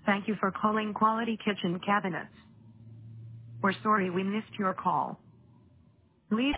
Thank you for calling Quality Kitchen Cabinets. We're sorry we missed your call. Leave